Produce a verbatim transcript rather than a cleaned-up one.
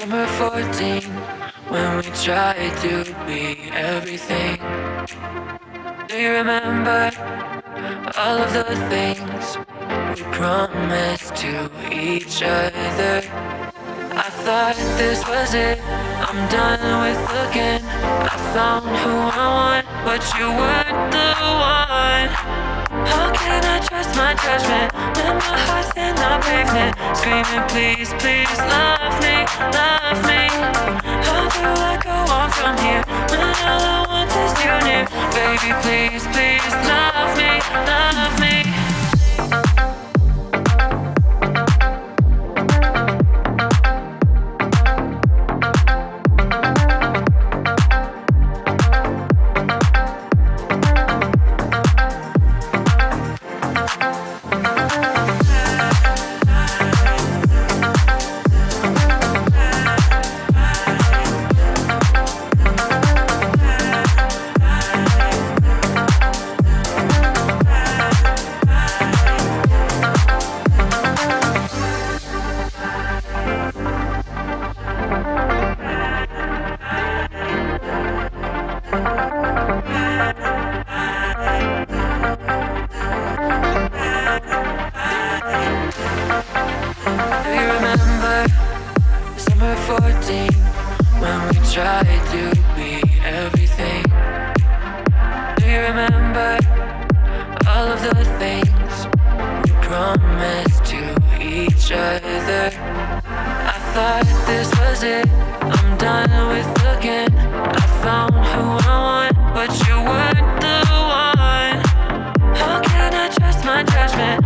Summer fourteen, when we tried to be everything. Do you remember all of the things we promised to each other? I thought this was it, I'm done with looking. I found who I want, but you weren't the one. How can I trust my judgment when my heart's in the pavement, screaming please, please love me, love me? How do I go on from here when all I want is you near? Baby, please, please love me, love me. fourteen, when we tried to be everything. Do you remember all of the things we promised to each other? I thought this was it, I'm done with looking. I found who I want, but you weren't the one. How can I trust my judgment